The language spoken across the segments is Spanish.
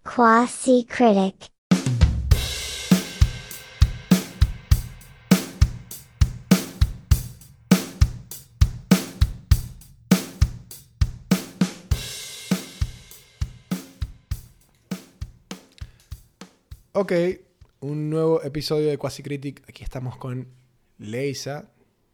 Quasi-critic. Ok, un nuevo episodio de Quasi Critic. Aquí estamos con Leisa,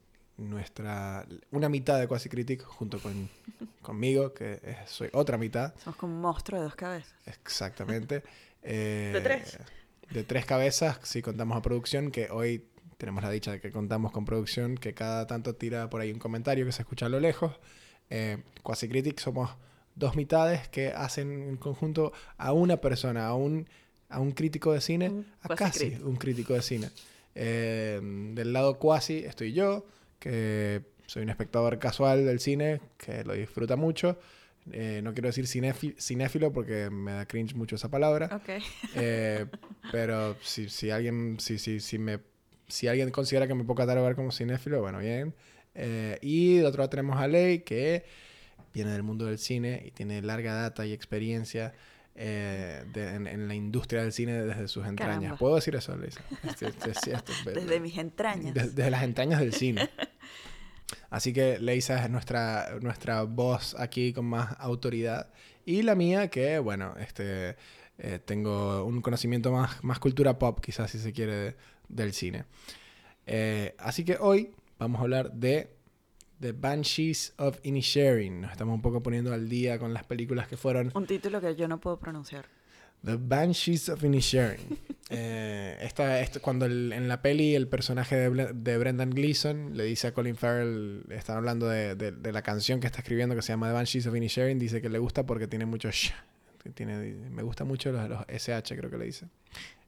una mitad de Quasi Critic, junto conmigo, que soy otra mitad. Somos como un monstruo de 2 cabezas. Exactamente. ¿De 3? De 3 cabezas, si contamos a producción, que hoy tenemos la dicha de que contamos con producción, que cada tanto tira por ahí un comentario que se escucha a lo lejos. Quasi Critic somos 2 mitades que hacen en conjunto a una persona, a un crítico de cine, a casi un crítico de cine. Del lado quasi estoy yo, que soy un espectador casual del cine, que lo disfruta mucho. No quiero decir cinéfilo porque me da cringe mucho esa palabra. Okay. Pero si alguien considera que me puedo catalogar como cinéfilo, bueno, bien. Y de otro lado tenemos a Ley, que viene del mundo del cine y tiene larga data y experiencia en la industria del cine desde sus entrañas. Caramba. ¿Puedo decir eso, Lisa? Desde mis entrañas. Desde las entrañas del cine. Así que Leisa es nuestra voz aquí con más autoridad. Y la mía, que bueno, tengo un conocimiento más cultura pop, quizás si se quiere, del cine. Así que hoy vamos a hablar de The Banshees of Inisherin. Nos estamos un poco poniendo al día con las películas que fueron... Un título que yo no puedo pronunciar. The Banshees of Inisherin. Cuando en la peli el personaje de Brendan Gleeson le dice a Colin Farrell, están hablando de la canción que está escribiendo que se llama The Banshees of Inisherin, dice que le gusta porque tiene mucho sh. Me gusta mucho los SH, creo que le dice.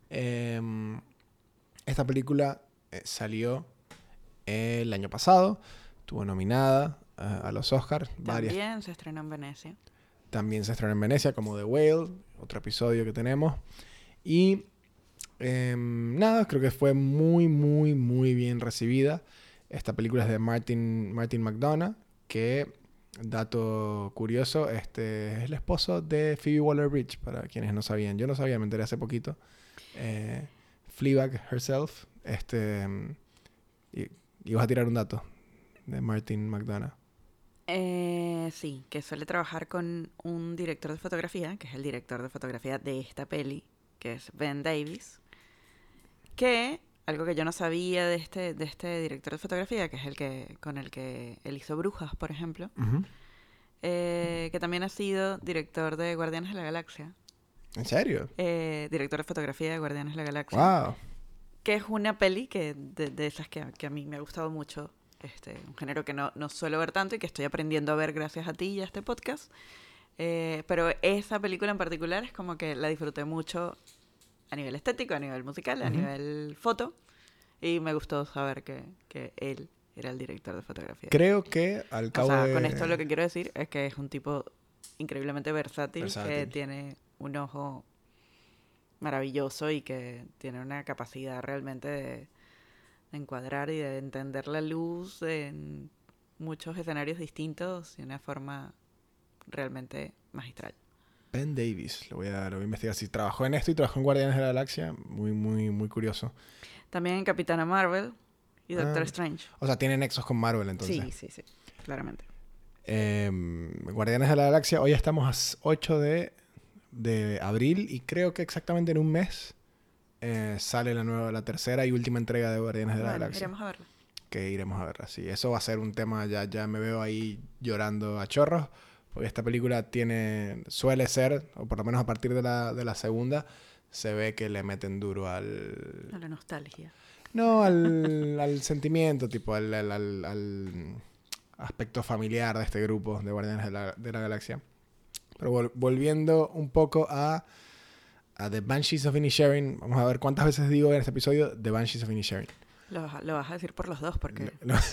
Esta película salió el año pasado. Estuvo nominada a los Oscars. También se estrenó en Venecia. También se estrenó en Venecia, como The Whale, otro episodio que tenemos. Y creo que fue muy, muy, muy bien recibida. Esta película es de Martin McDonagh, que, dato curioso, es el esposo de Phoebe Waller-Bridge, para quienes no sabían. Yo no sabía, me enteré hace poquito. Fleabag herself. Y vas a tirar un dato de Martin McDonagh. Sí, que suele trabajar con un director de fotografía, que es el director de fotografía de esta peli, que es Ben Davis. Que, algo que yo no sabía de este director de fotografía, que es con el que él hizo Brujas, por ejemplo, Uh-huh. Que también ha sido director de Guardianes de la Galaxia. ¿En serio? Director de fotografía de Guardianes de la Galaxia. ¡Wow! Que es una peli que de esas que a mí me ha gustado mucho. Un género que no suelo ver tanto y que estoy aprendiendo a ver gracias a ti y a este podcast. Pero esa película en particular es como que la disfruté mucho a nivel estético, a nivel musical, a nivel foto. Y me gustó saber que él era el director de fotografía. Creo que al cabo con esto lo que quiero decir es que es un tipo increíblemente versátil. Que tiene un ojo maravilloso y que tiene una capacidad realmente de encuadrar y de entender la luz en muchos escenarios distintos de una forma realmente magistral. Ben Davis, lo voy a investigar. Si trabajó en esto y trabajó en Guardianes de la Galaxia, muy, muy, muy curioso. También en Capitana Marvel y Doctor Strange. O sea, tiene nexos con Marvel entonces. Sí, claramente. Guardianes de la Galaxia, hoy estamos a 8 de abril y creo que exactamente en un mes sale la tercera y última entrega de Guardianes de la Galaxia. Iremos a verla. Que iremos a verla, sí. Eso va a ser un tema, ya me veo ahí llorando a chorros, porque esta película suele ser, o por lo menos a partir de la segunda, se ve que le meten duro a la nostalgia. No, al sentimiento, tipo, al aspecto familiar de este grupo de Guardianes de la Galaxia. Pero volviendo un poco a The Banshees of Inisherin, vamos a ver cuántas veces digo en este episodio The Banshees of Inisherin. Lo vas a decir por los dos, porque...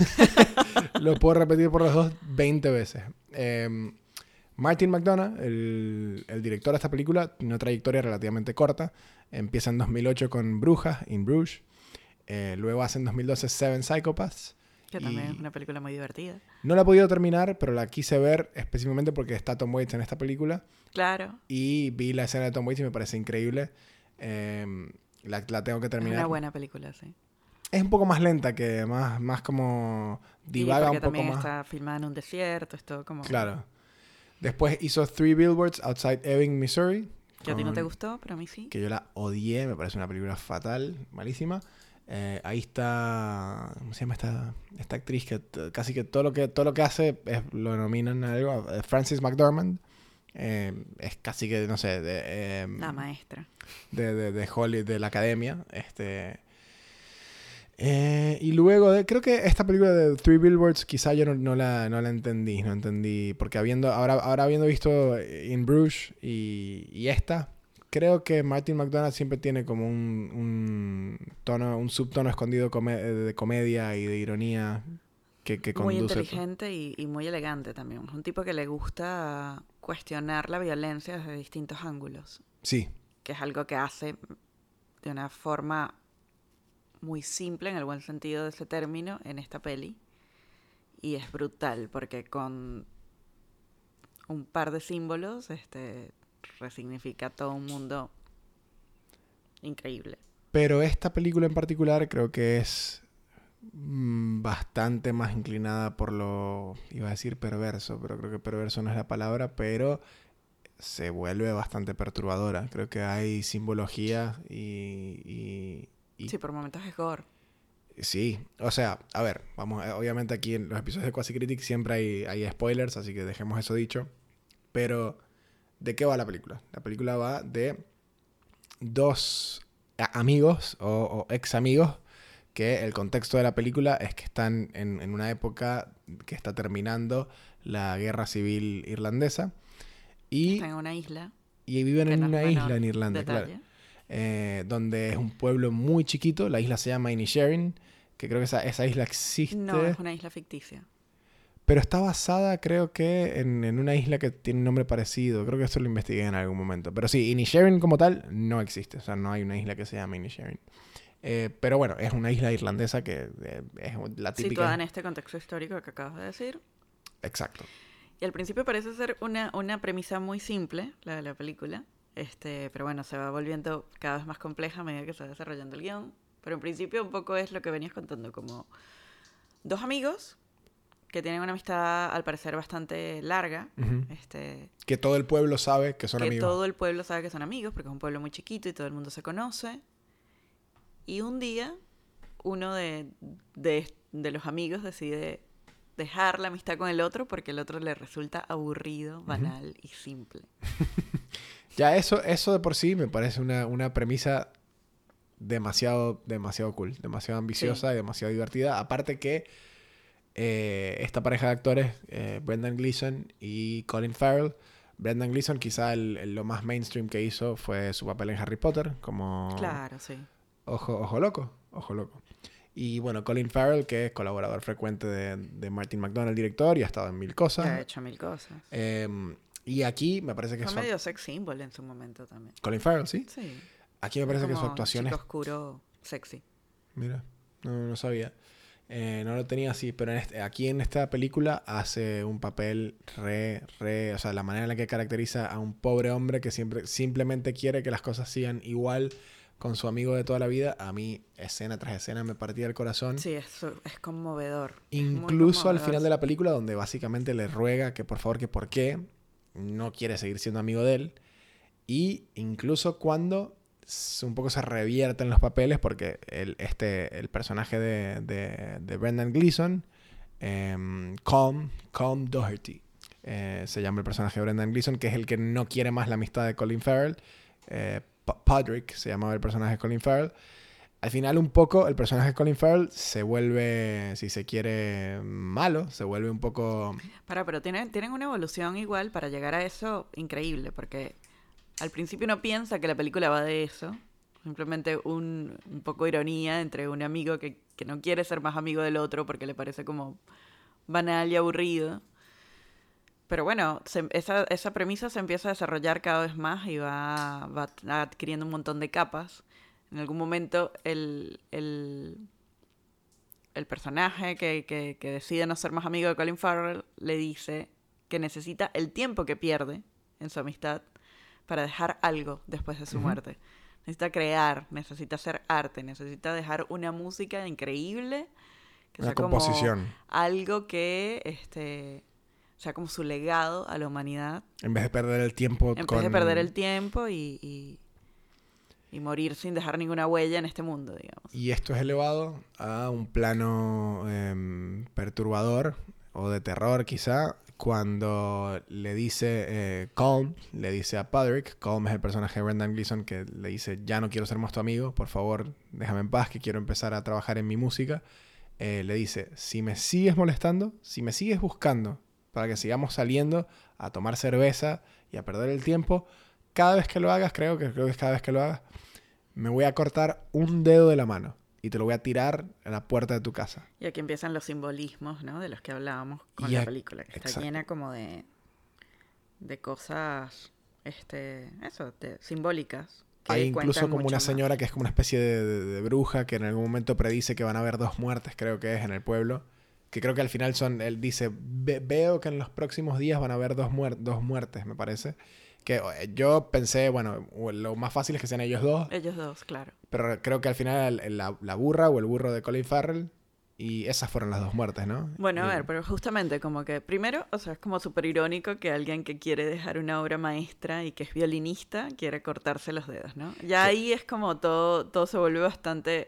Lo puedo repetir por los dos 20 veces. Martin McDonagh, el director de esta película, tiene una trayectoria relativamente corta. Empieza en 2008 con Brujas, In Bruges. Luego hace en 2012 Seven Psychopaths. Que también es una película muy divertida. No la he podido terminar, pero la quise ver específicamente porque está Tom Waits en esta película. Claro. Y vi la escena de Tom Waits y me parece increíble. La tengo que terminar. Es una buena película, sí. Es un poco más lenta, que más como divaga un poco también más. está filmada en un desierto, es todo como... Claro. Después hizo Three Billboards Outside Ebbing, Missouri. Que a ti no te gustó, pero a mí sí. Que yo la odié, me parece una película fatal, malísima. Ahí está, ¿cómo se llama esta actriz? Que casi que todo lo que hace lo nominan a algo. Frances McDormand. Es casi que, no sé, La maestra. De Hollywood, de la academia. Y luego creo que esta película de Three Billboards quizá yo no la entendí, porque ahora habiendo visto In Bruges y esta, creo que Martin McDonagh siempre tiene como un subtono escondido de comedia y de ironía que conduce. Muy inteligente y muy elegante también. Es un tipo que le gusta cuestionar la violencia desde distintos ángulos. Sí. Que es algo que hace de una forma muy simple, en el buen sentido de ese término, en esta peli. Y es brutal, porque con un par de símbolos resignifica todo un mundo increíble. Pero esta película en particular creo que es bastante más inclinada por lo, iba a decir perverso, pero creo que perverso no es la palabra, pero se vuelve bastante perturbadora. Creo que hay simbología y sí, por momentos es gore. Sí, o sea, a ver, vamos, obviamente aquí en los episodios de Quasi Critic siempre hay spoilers, así que dejemos eso dicho. Pero, ¿de qué va la película? La película va de dos amigos o ex amigos que el contexto de la película es que están en una época que está terminando la guerra civil irlandesa. Y están en una isla. Y viven en una isla en Irlanda, claro. Donde es un pueblo muy chiquito. La isla se llama Inisherin, que creo que esa isla existe. No, es una isla ficticia. Pero está basada, creo que, en una isla que tiene un nombre parecido. Creo que esto lo investigué en algún momento. Pero sí, Inisherin como tal no existe. O sea, no hay una isla que se llame Inisherin. Pero bueno, es una isla irlandesa que es la típica... Situada en este contexto histórico que acabas de decir. Exacto. Y al principio parece ser una premisa muy simple, la de la película. Pero bueno, se va volviendo cada vez más compleja a medida que se va desarrollando el guión. Pero en principio un poco es lo que venías contando, como dos amigos que tienen una amistad al parecer bastante larga. Uh-huh. Que todo el pueblo sabe que son amigos. Que todo el pueblo sabe que son amigos, porque es un pueblo muy chiquito y todo el mundo se conoce. Y un día, uno de los amigos decide dejar la amistad con el otro porque el otro le resulta aburrido, banal y simple. Ya eso de por sí me parece una premisa demasiado cool, demasiado ambiciosa y demasiado divertida. Aparte que esta pareja de actores, Brendan Gleeson y Colin Farrell. Brendan Gleeson quizá lo más mainstream que hizo fue su papel en Harry Potter, como... Claro, sí. Ojo loco. Y bueno, Colin Farrell, que es colaborador frecuente de Martin McDonagh, el director, y ha estado en mil cosas. Ya ha hecho mil cosas. Y aquí me parece que fue medio sex symbol en su momento también. Colin Farrell, ¿sí? Sí. Aquí me parece que su actuación chico oscuro, sexy. Mira, no sabía. No lo tenía así, pero aquí en esta película hace un papel o sea, la manera en la que caracteriza a un pobre hombre que simplemente quiere que las cosas sigan igual con su amigo de toda la vida. A mí, escena tras escena, me partía el corazón. Sí, es conmovedor. Incluso conmovedor. Al final de la película, donde básicamente le ruega que por favor, que por qué no quiere seguir siendo amigo de él. Y incluso cuando un poco se revierten los papeles, porque el personaje de Brendan Gleeson, Colm Doherty, se llama el personaje de Brendan Gleeson, que es el que no quiere más la amistad de Colin Farrell. Podrick se llamaba el personaje de Colin Farrell. Al final un poco el personaje de Colin Farrell se vuelve, si se quiere, malo, se vuelve un poco... Pero tienen una evolución igual para llegar a eso increíble, porque al principio uno piensa que la película va de eso, simplemente un poco ironía entre un amigo que no quiere ser más amigo del otro porque le parece como banal y aburrido. Pero bueno, esa premisa se empieza a desarrollar cada vez más y va adquiriendo un montón de capas. En algún momento el el personaje que decide no ser más amigo de Colin Farrell le dice que necesita el tiempo que pierde en su amistad para dejar algo después de su muerte. Necesita crear, necesita hacer arte, necesita dejar una música increíble, que Una sea composición. como algo que sea como su legado a la humanidad. En vez de perder el tiempo En vez de perder el tiempo y morir sin dejar ninguna huella en este mundo, digamos. Y esto es elevado a un plano perturbador o de terror quizá, cuando le dice Colm, le dice a Patrick, Colm es el personaje de Brendan Gleeson, que le dice, ya no quiero ser más tu amigo, por favor, déjame en paz, que quiero empezar a trabajar en mi música. Le dice, si me sigues molestando, si me sigues buscando para que sigamos saliendo a tomar cerveza y a perder el tiempo, cada vez que lo hagas, creo que es cada vez que lo hagas, me voy a cortar un dedo de la mano y te lo voy a tirar a la puerta de tu casa. Y aquí empiezan los simbolismos, ¿no? De los que hablábamos con Y la a- película, que está exacto. llena como de cosas, simbólicas. Que Hay incluso cuentan como mucho una más. señora que es como una especie de bruja que en algún momento predice que van a haber 2 muertes, creo que es, en el pueblo. Que creo que al final él dice, veo que en los próximos días van a haber 2 muertes, me parece. Que yo pensé, bueno, lo más fácil es que sean ellos dos, Ellos dos, claro. pero creo que al final la burra o el burro de Colin Farrell, y esas fueron las 2 muertes, ¿no? Bueno, a ver, pero justamente como que primero, o sea, es como súper irónico que alguien que quiere dejar una obra maestra y que es violinista quiere cortarse los dedos, ¿no? Ya Sí. ahí es como todo se vuelve bastante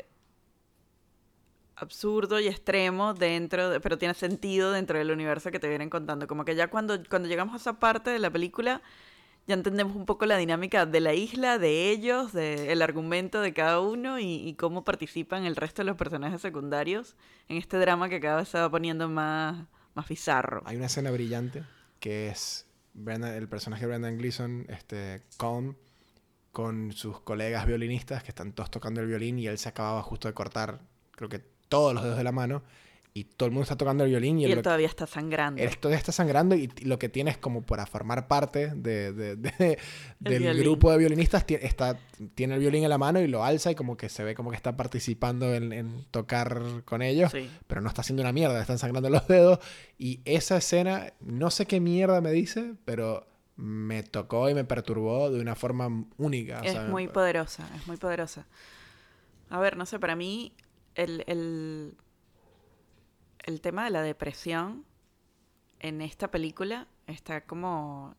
absurdo y extremo pero tiene sentido dentro del universo que te vienen contando. Como que ya cuando llegamos a esa parte de la película, ya entendemos un poco la dinámica de la isla, de ellos, el argumento de cada uno y cómo participan el resto de los personajes secundarios en este drama que cada vez se va poniendo más bizarro. Hay una escena brillante que es el personaje de Brendan Gleeson, Colm, con sus colegas violinistas que están todos tocando el violín y él se acababa justo de cortar, creo que todos los dedos de la mano, y todo el mundo está tocando el violín Y él todavía está sangrando. él todavía está sangrando y lo que tiene es como para formar parte del violín. grupo de violinistas, tiene el violín en la mano y lo alza y como que se ve como que está participando en tocar con ellos, Sí. pero no está haciendo una mierda, están sangrando los dedos. Y esa escena, no sé qué mierda me dice, pero me tocó y me perturbó de una forma única. Es muy poderosa, es muy poderosa. A ver, no sé, para mí el tema de la depresión en esta película está como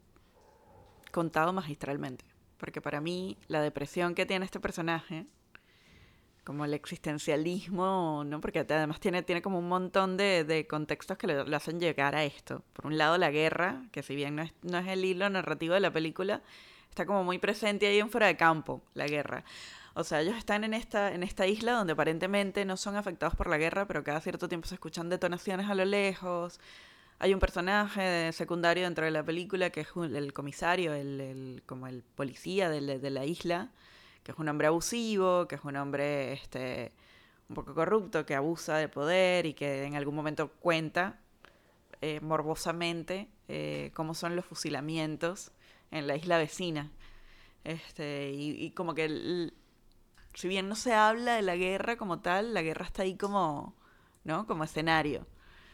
contado magistralmente. Porque para mí la depresión que tiene este personaje, como el existencialismo, ¿no? Porque además tiene como un montón de contextos que lo hacen llegar a esto. Por un lado la guerra, que si bien no es el hilo narrativo de la película, está como muy presente ahí en Fuera de Campo, la guerra. O sea, ellos están en esta isla donde aparentemente no son afectados por la guerra, pero cada cierto tiempo se escuchan detonaciones a lo lejos. Hay un personaje secundario dentro de la película que es el comisario, como el policía de la isla, que es un hombre abusivo, que es un hombre un poco corrupto, que abusa de poder y que en algún momento cuenta morbosamente cómo son los fusilamientos en la isla vecina. Y como que si bien no se habla de la guerra como tal, la guerra está ahí como, ¿no? Como escenario.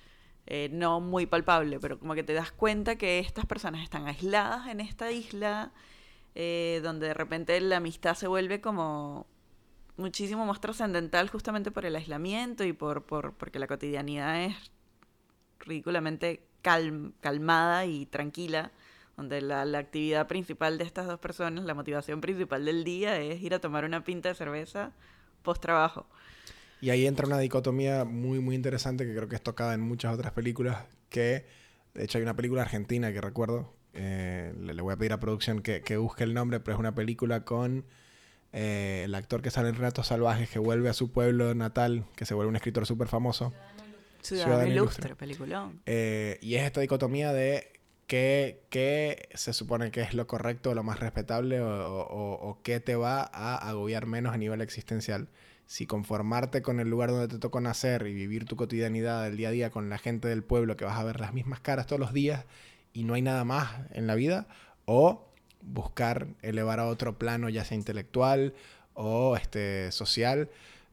No muy palpable, pero como que te das cuenta que estas personas están aisladas en esta isla, donde de repente la amistad se vuelve como muchísimo más trascendental justamente por el aislamiento y porque la cotidianidad es ridículamente calmada y tranquila, donde la actividad principal de estas dos personas, la motivación principal del día es ir a tomar una pinta de cerveza post trabajo. Y ahí entra una dicotomía muy, muy interesante que creo que es tocada en muchas otras películas, que de hecho hay una película argentina que recuerdo, le voy a pedir a producción que busque el nombre, pero es una película con el actor que sale en Relatos Salvajes, que vuelve a su pueblo natal, que se vuelve un escritor súper famoso. Ciudadano Ilustre, peliculón. Y es esta dicotomía de qué se supone que es lo correcto o lo más respetable o qué te va a agobiar menos a nivel existencial. Si conformarte con el lugar donde te tocó nacer y vivir tu cotidianidad del día a día con la gente del pueblo, que vas a ver las mismas caras todos los días y no hay nada más en la vida, o buscar elevar a otro plano, ya sea intelectual o social,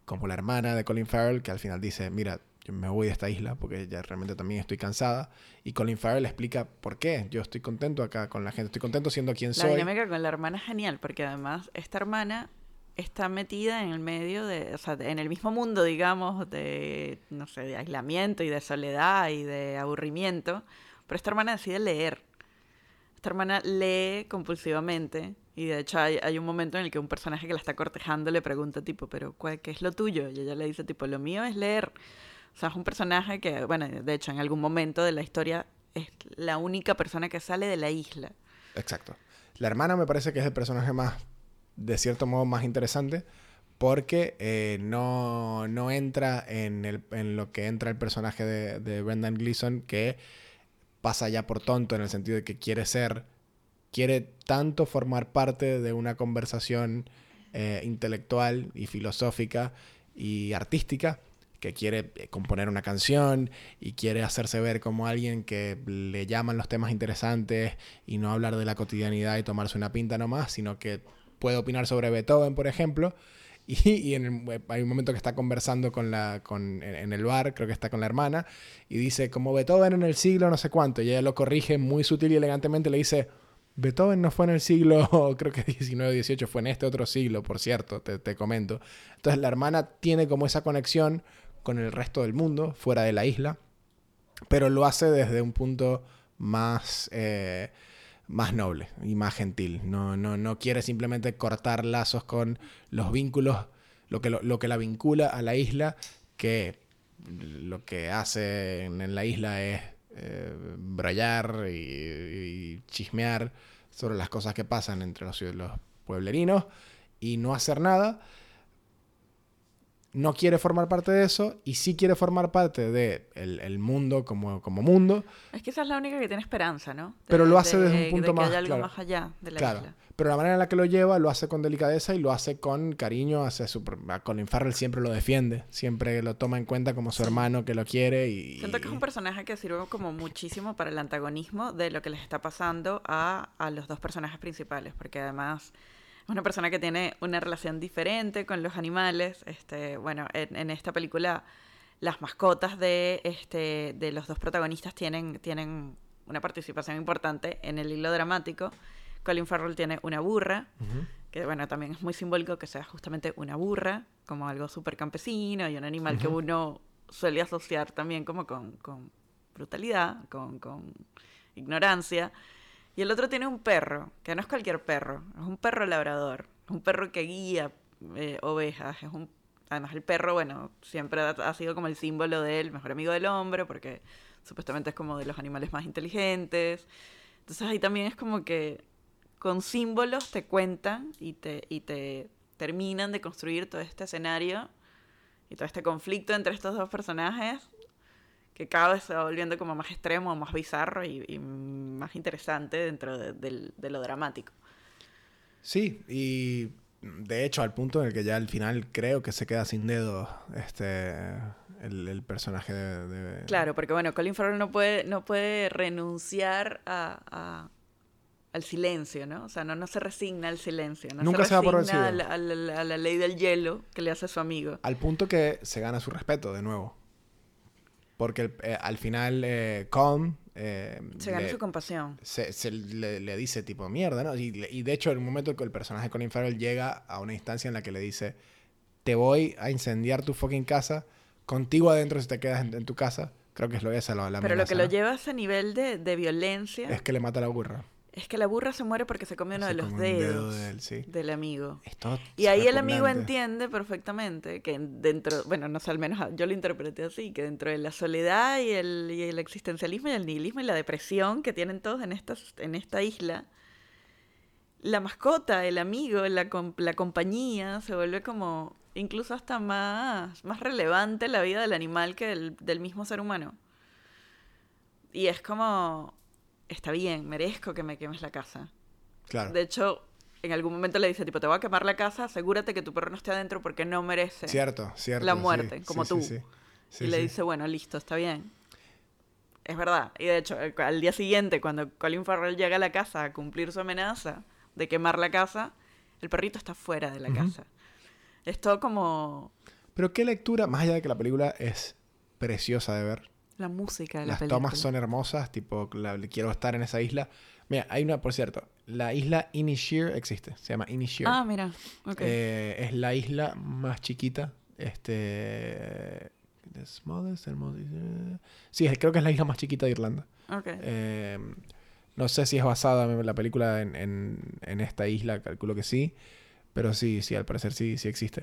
como la hermana de Colin Farrell, que al final dice, mira, yo me voy de esta isla porque ya realmente también estoy cansada. Y Colin Farrell explica por qué. Yo estoy contento acá con la gente, estoy contento siendo quien soy. La dinámica con la hermana es genial, porque además esta hermana está metida en el medio de, o sea, en el mismo mundo, digamos, de, no sé, de aislamiento y de soledad y de aburrimiento, pero esta hermana decide leer. Esta hermana lee compulsivamente y de hecho hay un momento en el que un personaje que la está cortejando le pregunta tipo, pero ¿qué es lo tuyo? Y ella le dice tipo, lo mío es leer. O sea, es un personaje que, bueno, de hecho en algún momento de la historia es la única persona que sale de la isla. Exacto. La hermana me parece que es el personaje más, de cierto modo, más interesante porque no entra en lo que entra el personaje de Brendan Gleeson, que pasa ya por tonto en el sentido de que quiere tanto formar parte de una conversación intelectual y filosófica y artística, que quiere componer una canción y quiere hacerse ver como alguien que le llaman los temas interesantes y no hablar de la cotidianidad y tomarse una pinta nomás, sino que puede opinar sobre Beethoven, por ejemplo. Y hay un momento que está conversando en el bar, creo que está con la hermana, y dice, como Beethoven en el siglo no sé cuánto, y ella lo corrige muy sutil y elegantemente, le dice, Beethoven no fue en el siglo, creo que 19 o 18, fue en este otro siglo, por cierto, te comento. Entonces la hermana tiene como esa conexión con el resto del mundo, fuera de la isla, pero lo hace desde un punto más noble y más gentil. No quiere simplemente cortar lazos con los vínculos, lo que la vincula a la isla, que lo que hace en la isla es brollar y chismear sobre las cosas que pasan entre los pueblerinos y no hacer nada. No quiere formar parte de eso y sí quiere formar parte de el mundo como mundo. Es que esa es la única que tiene esperanza, ¿no? Pero lo hace desde un punto de que más haya algo claro. más allá de la Claro. isla. Pero la manera en la que lo lleva lo hace con delicadeza y lo hace con cariño hacia a Colin Farrell siempre lo defiende, siempre lo toma en cuenta como su hermano que lo quiere y... Siento que es un personaje que sirve como muchísimo para el antagonismo de lo que les está pasando a los dos personajes principales, porque además es una persona que tiene una relación diferente con los animales. Bueno, en esta película las mascotas de los dos protagonistas tienen una participación importante en el hilo dramático. Colin Farrell tiene una burra, que bueno, también es muy simbólico que sea justamente una burra, como algo súper campesino y un animal que uno suele asociar también como con brutalidad, con ignorancia. Y el otro tiene un perro, que no es cualquier perro, es un perro labrador, es un perro que guía ovejas, además el perro, bueno, siempre ha sido como el símbolo del mejor amigo del hombre, porque supuestamente es como de los animales más inteligentes. Entonces ahí también es como que con símbolos te cuentan y te terminan de construir todo este escenario y todo este conflicto entre estos dos personajes, que cada vez se va volviendo como más extremo, más bizarro y más interesante dentro de lo dramático. Sí, y de hecho al punto en el que ya al final creo que se queda sin dedos el personaje de... Claro, porque bueno, Colin Farrell no puede renunciar al silencio, ¿no? O sea, no se resigna al silencio. Nunca se va por vencido. A la ley del hielo que le hace su amigo. Al punto que se gana su respeto de nuevo. Porque al final Colm... se gana su compasión. Le dice tipo mierda, ¿no? Y de hecho en un momento que el personaje de Colin Farrell llega a una instancia en la que le dice, te voy a incendiar tu fucking casa, contigo adentro si te quedas en tu casa. Creo que es esa la amenaza. Pero lo que ¿no? lo lleva a ese nivel de violencia... es que le mata a la burra. Es que la burra se muere porque se come uno de los dedos del amigo. Y ahí el amigo entiende perfectamente que dentro, bueno, no sé, al menos yo lo interpreté así, que dentro de la soledad y el existencialismo y el nihilismo y la depresión que tienen todos en esta isla, la mascota, el amigo, la compañía se vuelve como incluso hasta más relevante en la vida del animal que del mismo ser humano. Y es como... Está bien, merezco que me quemes la casa. Claro. De hecho, en algún momento le dice, tipo, te voy a quemar la casa, asegúrate que tu perro no esté adentro porque no merece cierto, la muerte, sí, como sí, tú. Sí, y le dice, bueno, listo, está bien. Es verdad. Y de hecho, al día siguiente, cuando Colin Farrell llega a la casa a cumplir su amenaza de quemar la casa, el perrito está fuera de la casa. Es todo como... Pero qué lectura, más allá de que la película es preciosa de ver. La música de la Las película. tomas son hermosas, tipo, quiero estar en esa isla. Mira, hay una, por cierto, la isla Inisheer existe, se llama Inisheer. Ah, mira, ok. Es la isla más chiquita, the smallest and sí, creo que es la isla más chiquita de Irlanda. Ok. No sé si es basada en la película en esta isla, calculo que sí, pero sí, al parecer sí existe.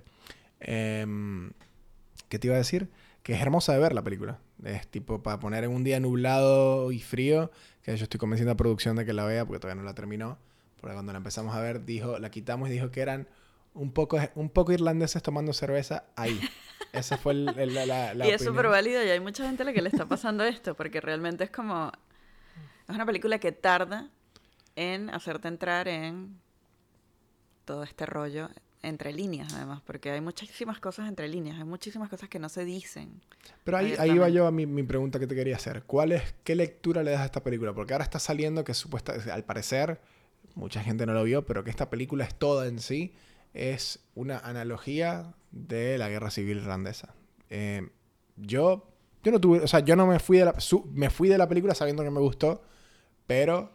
¿Qué te iba a decir? Que es hermosa de ver la película. Es tipo para poner en un día nublado y frío, que yo estoy convenciendo a producción de que la vea porque todavía no la terminó. Porque cuando la empezamos a ver, la quitamos y dijo que eran un poco irlandeses tomando cerveza ahí. Esa fue la y es opinión. súper válido y hay mucha gente a la que le está pasando esto, porque realmente es como... Es una película que tarda en hacerte entrar en todo este rollo entre líneas, además, porque hay muchísimas cosas entre líneas, hay muchísimas cosas que no se dicen. Pero ahí va yo a mi pregunta que te quería hacer. ¿Qué lectura le das a esta película? Porque ahora está saliendo que al parecer, mucha gente no lo vio, pero que esta película es toda en sí, es una analogía de la Guerra Civil Irlandesa. Yo no tuve, o sea, yo no me fui de la película sabiendo que me gustó, pero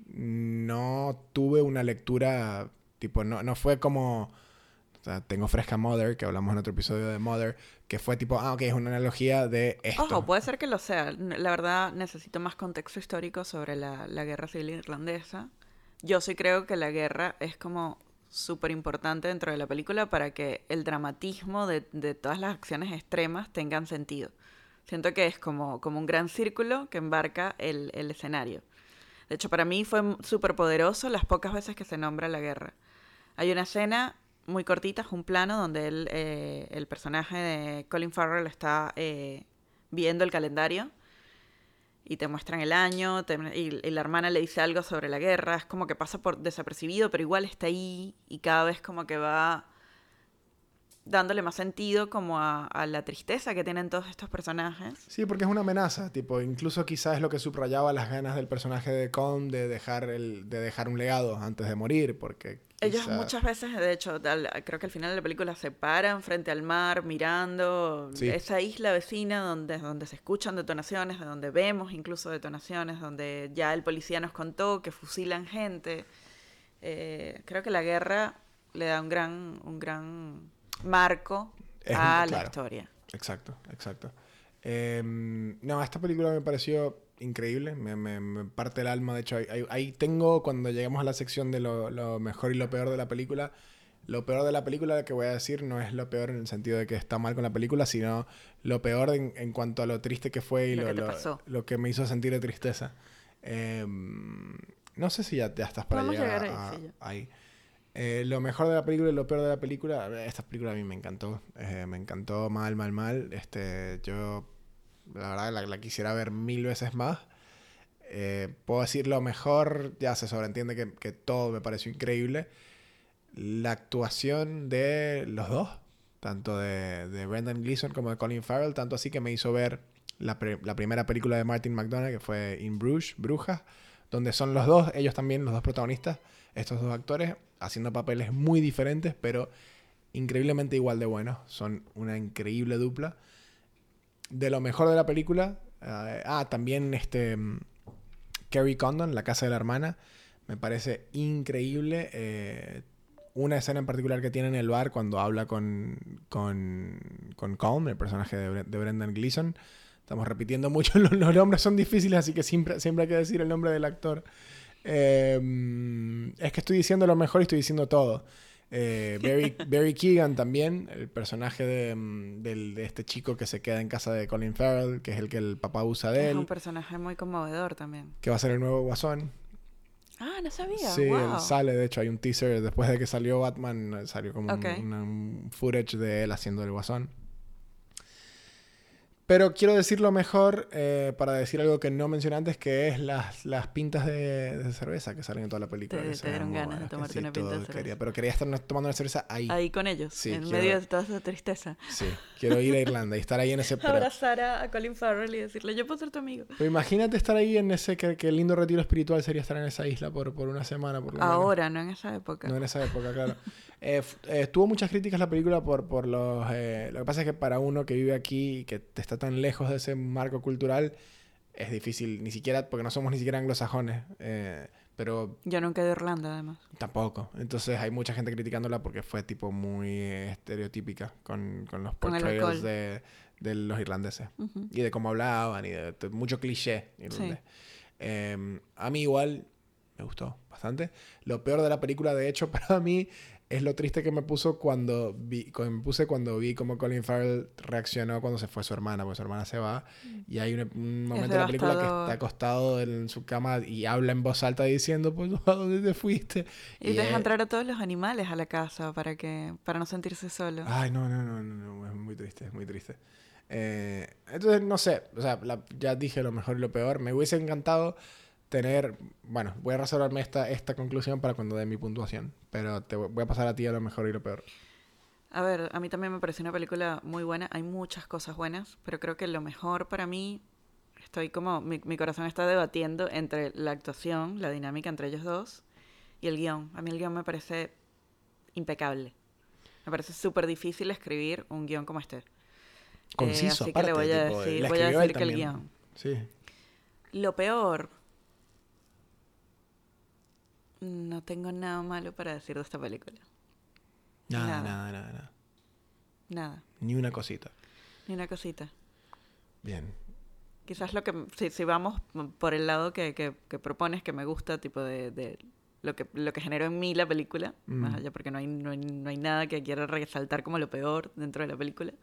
no tuve una lectura, tipo, no fue como... O sea, tengo fresca Mother, que hablamos en otro episodio de Mother, que fue tipo, ok, es una analogía de esto. Ojo, puede ser que lo sea. La verdad, necesito más contexto histórico sobre la Guerra Civil Irlandesa. Yo sí creo que la guerra es como súper importante dentro de la película para que el dramatismo de todas las acciones extremas tengan sentido. Siento que es como un gran círculo que embarca el escenario. De hecho, para mí fue súper poderoso las pocas veces que se nombra la guerra. Hay una escena muy cortita, es un plano donde el personaje de Colin Farrell está viendo el calendario y te muestran el año y la hermana le dice algo sobre la guerra. Es como que pasa por desapercibido, pero igual está ahí y cada vez como que va dándole más sentido como a la tristeza que tienen todos estos personajes. Sí, porque es una amenaza, tipo, incluso quizás es lo que subrayaba las ganas del personaje de Colm de dejar un legado antes de morir, porque ellos muchas veces, de hecho, creo que al final de la película se paran frente al mar mirando esa isla vecina donde se escuchan detonaciones, de donde vemos incluso detonaciones, donde ya el policía nos contó que fusilan gente. Creo que la guerra le da un gran marco a la historia. Exacto. No, esta película me pareció increíble, me parte el alma. De hecho, ahí tengo, cuando lleguemos a la sección de lo mejor y lo peor de la película, lo peor de la película que voy a decir no es lo peor en el sentido de que está mal con la película, sino lo peor en cuanto a lo triste que fue y lo que me hizo sentir de tristeza. No sé si ya estás para llegar ahí. Lo mejor de la película y lo peor de la película, esta película a mí me encantó. Me encantó mal. Yo la verdad la quisiera ver 1000 veces más. Puedo decir lo mejor, ya se sobreentiende que todo me pareció increíble. La actuación de los dos, tanto de Brendan Gleeson como de Colin Farrell, tanto así que me hizo ver la primera película de Martin McDonagh, que fue In Bruges, Brujas, donde son ellos también los dos protagonistas, estos dos actores, haciendo papeles muy diferentes, pero increíblemente igual de buenos. Son una increíble dupla. De lo mejor de la película, también Carrie Condon, La casa de la hermana, me parece increíble. Una escena en particular que tiene en el bar cuando habla con Colm, el personaje de Brendan Gleeson. Estamos repitiendo mucho, los nombres son difíciles, así que siempre hay que decir el nombre del actor. Es que estoy diciendo lo mejor y estoy diciendo todo. Barry Keoghan también, el personaje de este chico que se queda en casa de Colin Farrell, que es el que el papá usa de él. Es un personaje muy conmovedor también. Que va a ser el nuevo Guasón. Ah, no sabía. Sí, wow. Él sale, de hecho hay un teaser después de que salió Batman, salió como un footage de él haciendo el Guasón. Pero quiero decir lo mejor, para decir algo que no mencioné antes, que es las pintas de cerveza que salen en toda la película. Te dieron ganas de tomarte una pinta de cerveza. Pero quería estar tomando una cerveza ahí. Ahí con ellos, sí, medio de toda esa tristeza. Sí, quiero ir a Irlanda y estar ahí en ese... Abrazar a Colin Farrell y decirle, yo puedo ser tu amigo. Pero imagínate estar ahí en ese... Que lindo retiro espiritual sería estar en esa isla por una semana, por lo menos. Ahora, no en esa época. No en esa época, claro. Tuvo muchas críticas la película por los... lo que pasa es que para uno que vive aquí y que está tan lejos de ese marco cultural, es difícil, ni siquiera, porque no somos ni siquiera anglosajones, pero Yo nunca he ido a Irlanda, además. tampoco. Entonces hay mucha gente criticándola porque fue tipo muy estereotípica con los Con el portrayals alcohol. de los irlandeses. Ujú. Y de cómo hablaban y de mucho cliché irlandés. Sí. A mí igual me gustó bastante. Lo peor de la película, de hecho, para mí es lo triste que me puso cuando vi cómo Colin Farrell reaccionó cuando se fue su hermana, porque su hermana se va. Y hay un Es momento de la película que está devastador. acostado en su cama y habla en voz alta diciendo, pues, ¿a dónde te fuiste? Y Y deja entrar a todos los animales a la casa para no sentirse solo. ay, no, es muy triste, es muy triste. Entonces, no sé, o sea, ya dije lo mejor y lo peor. Me hubiese encantado tener, bueno, voy a reservarme esta conclusión para cuando dé mi puntuación, pero te voy a pasar a ti a lo mejor y lo peor. A ver, a mí también me pareció una película muy buena. Hay muchas cosas buenas, pero creo que lo mejor para mí, estoy como, mi corazón está debatiendo entre la actuación, la dinámica entre ellos dos y el guión. A mí el guión me parece impecable. Me parece súper difícil escribir un guión como este. Conciso, Así que le aparte, tipo, la voy a escribió él decir que el también. guión. Sí. Lo peor, no tengo nada malo para decir de esta película. Nada, Nada. nada, Ni una cosita. ni una cosita. Bien. Quizás si vamos por el lado que propones, que me gusta, tipo de lo que generó en mí la película, más allá porque no hay nada que quiera resaltar como lo peor dentro de la película.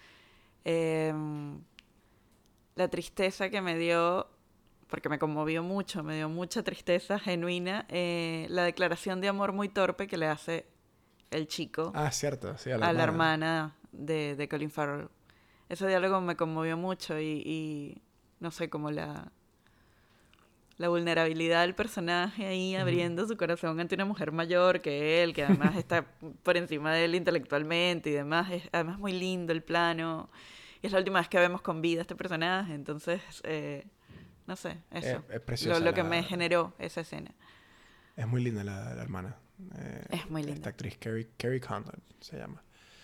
La tristeza que me dio, porque me conmovió mucho, me dio mucha tristeza genuina, la declaración de amor muy torpe que le hace el chico Ah, cierto, sí, a la a la hermana. hermana de Colin Farrell. Ese diálogo me conmovió mucho y no sé, como la vulnerabilidad del personaje ahí Ujú. abriendo su corazón ante una mujer mayor que él, que además está por encima de él intelectualmente y demás. Es además muy lindo el plano. Y es la última vez que vemos con vida a este personaje. Entonces, no sé, eso. Es preciosa Lo que me generó esa escena. Es muy linda la hermana. Es muy Esta linda. actriz, Carrie Condon, se llama.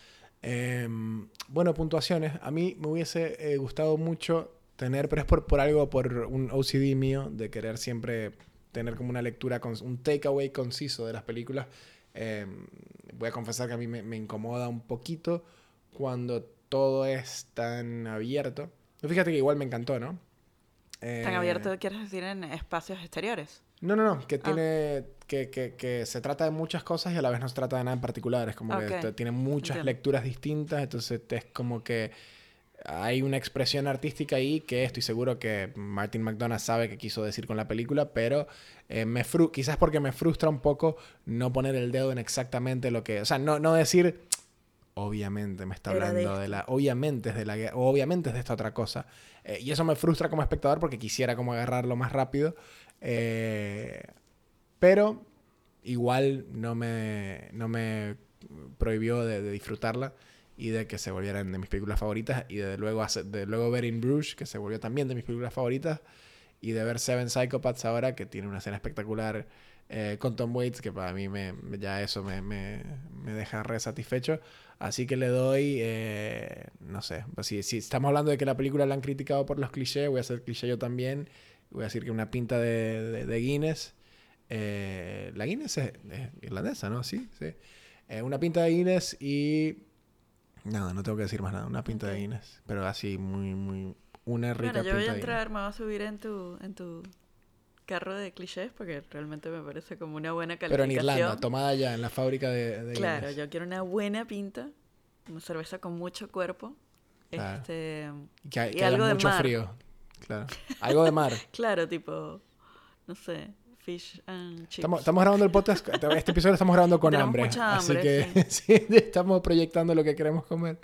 Bueno, puntuaciones. A mí me hubiese gustado mucho tener, pero es por algo, por un OCD mío, de querer siempre tener como una lectura, un takeaway conciso de las películas. Voy a confesar que a mí me incomoda un poquito cuando todo es tan abierto. Pero fíjate que igual me encantó, ¿no? Tan Eh, abierto, ¿quieres decir en espacios exteriores? no, que Ah, tiene que se trata de muchas cosas y a la vez no se trata de nada en particular. Es como que ok, tiene muchas entiendo. lecturas distintas, entonces es como que hay una expresión artística ahí que estoy seguro que Martin McDonagh sabe que quiso decir con la película, pero quizás porque me frustra un poco no poner el dedo en exactamente lo que... O sea, no decir, obviamente me está Era de hablando de esto. la... Obviamente es de la guerra, o obviamente es de esta otra cosa. Y eso me frustra como espectador porque quisiera como agarrarlo más rápido. Eh, pero igual no me prohibió de disfrutarla y de que se volvieran de mis películas favoritas y de luego ver In Bruges, que se volvió también de mis películas favoritas, y de ver Seven Psychopaths ahora, que tiene una escena espectacular con Tom Waits, que para mí ya eso me deja re satisfecho. Así que le doy, no sé, pues si estamos hablando de que la película la han criticado por los clichés, voy a hacer cliché yo también. Voy a decir que una pinta de Guinness. La Guinness es irlandesa, ¿no? Sí, sí. Una pinta de Guinness y... Nada, no tengo que decir más nada. Una pinta Ok. de Guinness. Pero así, muy... Una Bueno, rica yo voy a pinta de Guinness. entrar, me voy a subir en tu carro de clichés porque realmente me parece como una buena Pero en Irlanda, calificación. tomada ya, en la fábrica de Claro, Guinness. yo quiero una buena pinta, una cerveza con mucho cuerpo, Claro. este, Y que y haya algo de mucho mar. frío. Claro. Algo de mar. Claro, tipo, no sé, fish and chips. Estamos grabando el podcast. Este episodio lo estamos grabando Y con tenemos hambre. mucha Así hambre, que sí. sí, estamos proyectando lo que queremos comer.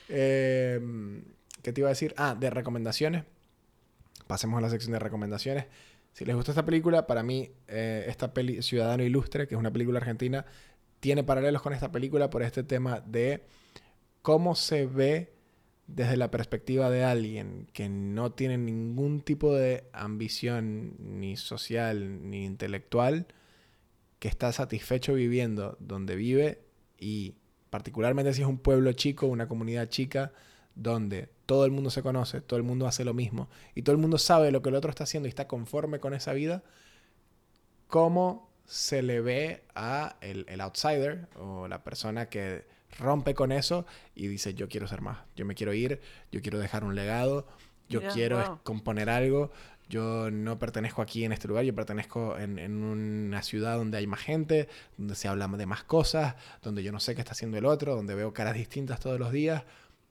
¿Qué te iba a decir? Ah, de recomendaciones. Pasemos a la sección de recomendaciones. Si les gustó esta película, para mí, esta peli Ciudadano Ilustre, que es una película argentina, tiene paralelos con esta película por este tema de cómo se ve desde la perspectiva de alguien que no tiene ningún tipo de ambición ni social ni intelectual, que está satisfecho viviendo donde vive Y particularmente si es un pueblo chico, una comunidad chica, donde todo el mundo se conoce, todo el mundo hace lo mismo y todo el mundo sabe lo que el otro está haciendo y está conforme con esa vida, ¿cómo se le ve a el outsider o la persona que rompe con eso y dice yo quiero ser más, yo me quiero ir, yo quiero dejar un legado, yo quiero componer algo, yo no pertenezco aquí en este lugar, yo pertenezco en una ciudad donde hay más gente, donde se habla de más cosas, donde yo no sé qué está haciendo el otro, donde veo caras distintas todos los días.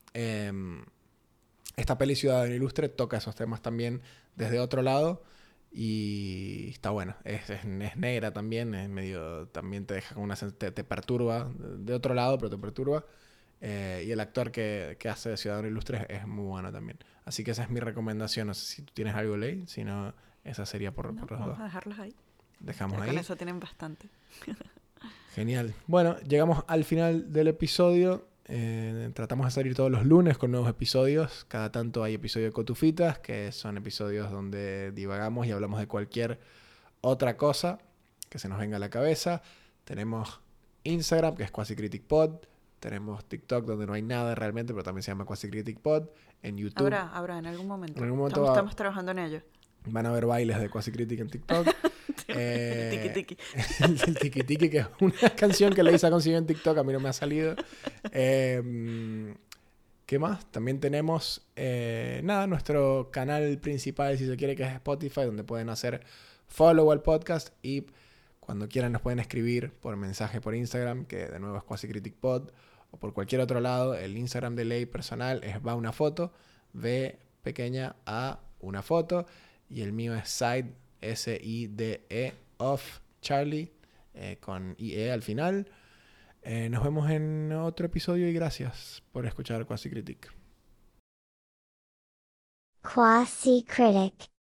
Esta peli Ciudadano Ilustre toca esos temas también desde otro lado y está bueno. Es negra también, es medio, también te deja con una te perturba de otro lado, pero te perturba. Y el actor que hace de Ciudadano Ilustre es muy bueno también. Así que esa es mi recomendación. No sé si tú tienes algo, Ley, si no, esa sería por los dos. Vamos a dejarlos ahí. Dejamos ya ahí. Con eso tienen bastante. Genial. Bueno, llegamos al final del episodio. Tratamos de salir todos los lunes con nuevos episodios. Cada tanto hay episodios de Cotufitas, que son episodios donde divagamos y hablamos de cualquier otra cosa que se nos venga a la cabeza. Tenemos Instagram, que es QuasiCriticPod. Tenemos TikTok, donde no hay nada realmente, pero también se llama QuasiCriticPod. En YouTube. Habrá, en algún momento. En algún momento estamos trabajando en ello. Van a haber bailes de QuasiCritic en TikTok. El tiki-tiki. El tiki-tiki, que es una canción que Leisa consiguió en TikTok, a mí no me ha salido. ¿Qué más? También tenemos nuestro canal principal, si se quiere, que es Spotify, donde pueden hacer follow al podcast y cuando quieran nos pueden escribir por mensaje por Instagram, que de nuevo es QuasiCriticPod, o por cualquier otro lado. El Instagram de Ley personal es va una foto, V pequeña A una foto, y el mío es Side, S-I-D-E, of Charlie, con IE al final. Nos vemos en otro episodio y gracias por escuchar QuasiCritic. QuasiCritic.